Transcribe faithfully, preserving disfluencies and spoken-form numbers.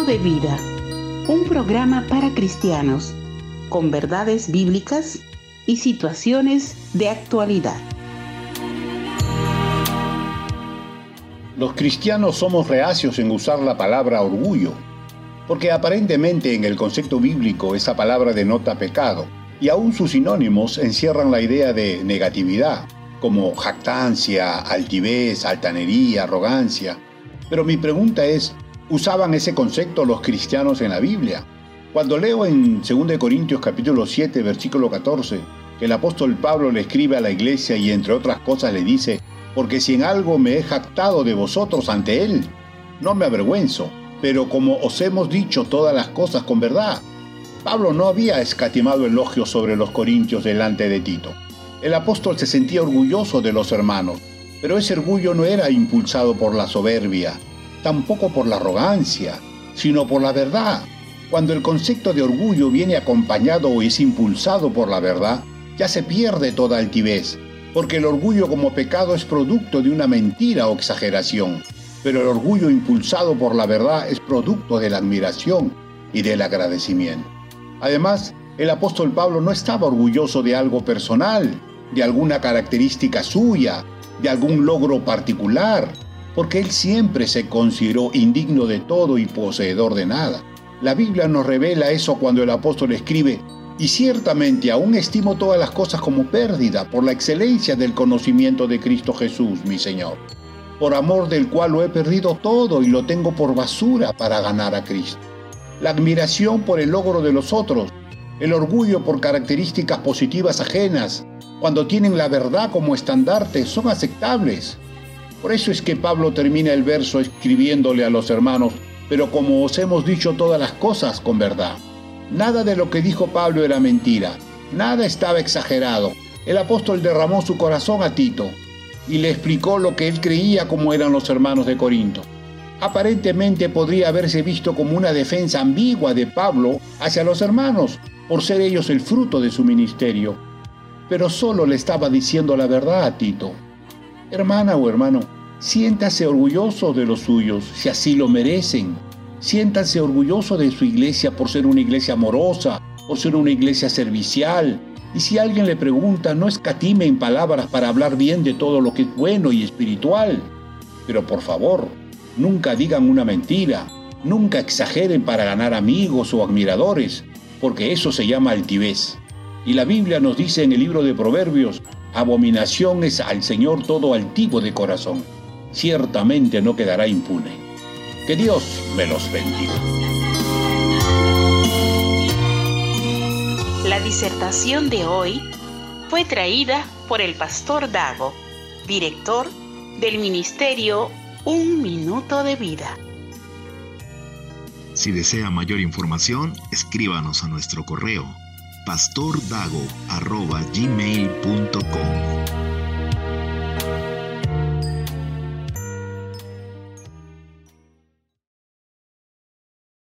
de Vida, un programa para cristianos, con verdades bíblicas y situaciones de actualidad. Los cristianos somos reacios en usar la palabra orgullo, porque aparentemente en el concepto bíblico esa palabra denota pecado, y aún sus sinónimos encierran la idea de negatividad, como jactancia, altivez, altanería, arrogancia. Pero mi pregunta es, ¿usaban ese concepto los cristianos en la Biblia? Cuando leo en segunda de Corintios capítulo siete, versículo catorce, que el apóstol Pablo le escribe a la iglesia y entre otras cosas le dice, porque si en algo me he jactado de vosotros ante él, no me avergüenzo, pero como os hemos dicho todas las cosas con verdad. Pablo no había escatimado elogios sobre los corintios delante de Tito. El apóstol se sentía orgulloso de los hermanos, pero ese orgullo no era impulsado por la soberbia, tampoco por la arrogancia, sino por la verdad. Cuando el concepto de orgullo viene acompañado o es impulsado por la verdad, ya se pierde toda altivez, porque el orgullo como pecado es producto de una mentira o exageración, pero el orgullo impulsado por la verdad es producto de la admiración y del agradecimiento. Además, el apóstol Pablo no estaba orgulloso de algo personal, de alguna característica suya, de algún logro particular, porque él siempre se consideró indigno de todo y poseedor de nada. La Biblia nos revela eso cuando el apóstol escribe, y ciertamente aún estimo todas las cosas como pérdida por la excelencia del conocimiento de Cristo Jesús, mi Señor, por amor del cual lo he perdido todo y lo tengo por basura para ganar a Cristo. La admiración por el logro de los otros, el orgullo por características positivas ajenas, cuando tienen la verdad como estandarte, son aceptables. Por eso es que Pablo termina el verso escribiéndole a los hermanos, pero como os hemos dicho todas las cosas con verdad. Nada de lo que dijo Pablo era mentira, nada estaba exagerado. El apóstol derramó su corazón a Tito y le explicó lo que él creía como eran los hermanos de Corinto. Aparentemente podría haberse visto como una defensa ambigua de Pablo hacia los hermanos, por ser ellos el fruto de su ministerio. Pero solo le estaba diciendo la verdad a Tito. Hermana o hermano, siéntase orgulloso de los suyos, si así lo merecen. Siéntanse orgulloso de su iglesia por ser una iglesia amorosa, por ser una iglesia servicial. Y si alguien le pregunta, no escatime en palabras para hablar bien de todo lo que es bueno y espiritual. Pero por favor, nunca digan una mentira, nunca exageren para ganar amigos o admiradores, porque eso se llama altivez. Y la Biblia nos dice en el libro de Proverbios, abominación es al Señor todo altivo de corazón. Ciertamente no quedará impune. Que Dios me los bendiga. La disertación de hoy fue traída por el pastor Dago, director del ministerio Un Minuto de Vida. Si desea mayor información, escríbanos a nuestro correo pastordago arroba gmail punto com.